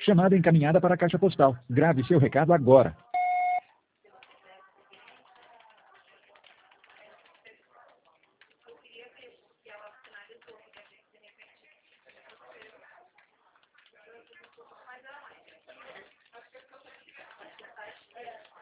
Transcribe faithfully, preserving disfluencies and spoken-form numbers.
Chamada encaminhada para a caixa postal. Grave seu recado agora.